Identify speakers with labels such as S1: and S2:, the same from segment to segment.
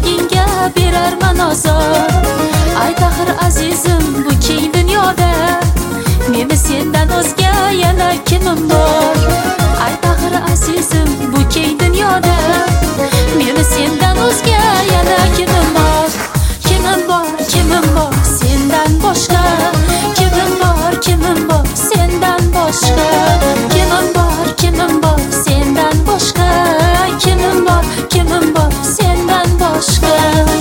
S1: yuragingga berarman ozor. Ay taxir azizim bu keng dunyoda meni sendan o'zga yana kimim bor? Ay taxir azizim bu keng dunyoda meni sendan o'zga yana kimim bor? Kimim bor, kimim bor sendan boshqa? Kimim bor, kimim bor sendan boshqa? Kimim bor, kimim bor sendan boshqa? Kimim bor, kimim bor sendan boshqa?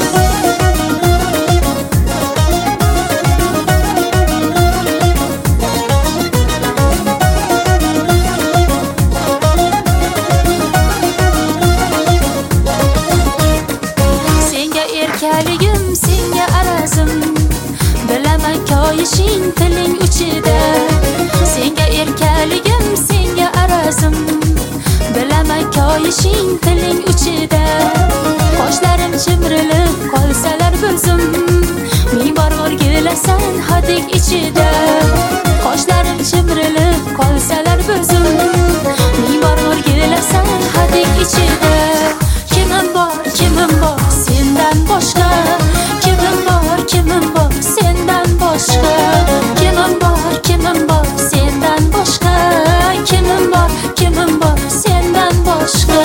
S1: Erkaligim senga arazim, bilaman koyishing tiling uchida. Senga erkaligim senga arazim, bilaman koyishing tiling uchida. Qoshlarim chimrilib qolsalar bizim, ming bor o'rgilasan hadik ichida. Qoshlarim chimrilib qolsalar bizim, ming bor o'rgilasan hadik ichida. Kimim bor, kimim bor sendan boshqa? Kimim bor, kimim bor sendan boshqa? Kimim bor, kimim bor sendan boshqa? Kimim bor, kimim bor sendan boshqa?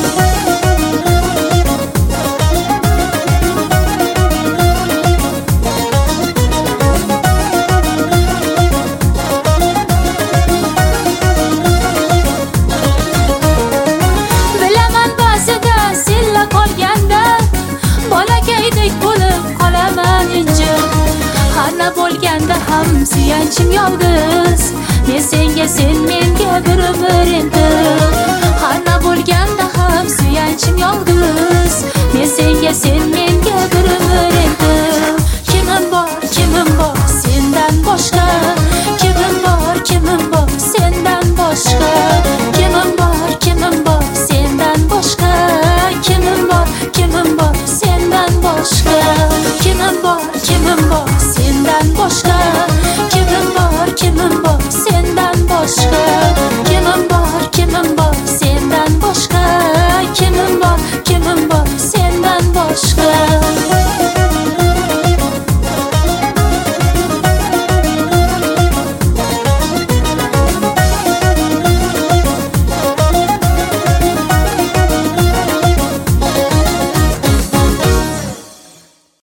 S1: Bilaman ba'zida senla qolganda bolakaydek bo'lib qolaman injiq. Xarna bo'lganda ham suyanchim yolg'iz. Men senga, sen